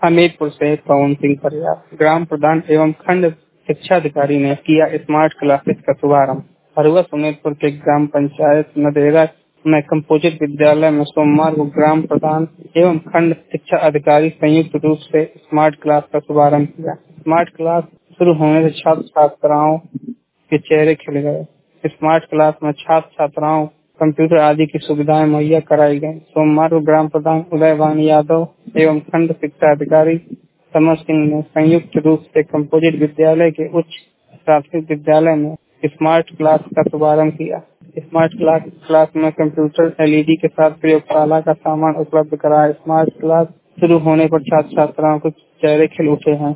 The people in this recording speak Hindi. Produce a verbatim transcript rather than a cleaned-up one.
हमीरपुर से पवन सिंह परिहार। ग्राम प्रधान एवं खंड शिक्षा अधिकारी ने किया स्मार्ट क्लासेस का शुभारंभ। हरवा सुमेरपुर के ग्राम पंचायत नदेगा में कंपोजिट विद्यालय में सोमवार को ग्राम प्रधान एवं खंड शिक्षा अधिकारी संयुक्त रूप से स्मार्ट क्लास का शुभारंभ किया। स्मार्ट क्लास शुरू होने से छात्र छात्राओं के चेहरे खिल गए। स्मार्ट क्लास में छात्र छात्राओं कंप्यूटर आदि की सुविधाएं मुहैया कराई गयी। सोमवार को ग्राम प्रधान उदय भानु यादव एवं खंड शिक्षा अधिकारी समर सिंह ने संयुक्त रूप से कंपोजिट विद्यालय के उच्च प्राथमिक विद्यालय में स्मार्ट क्लास का शुभारंभ किया। स्मार्ट क्लास क्लास में कंप्यूटर, एलईडी के साथ प्रयोगशाला का सामान उपलब्ध कराया। स्मार्ट क्लास शुरू होने पर छात्र छात्राओं के चेहरे खिल उठे हैं।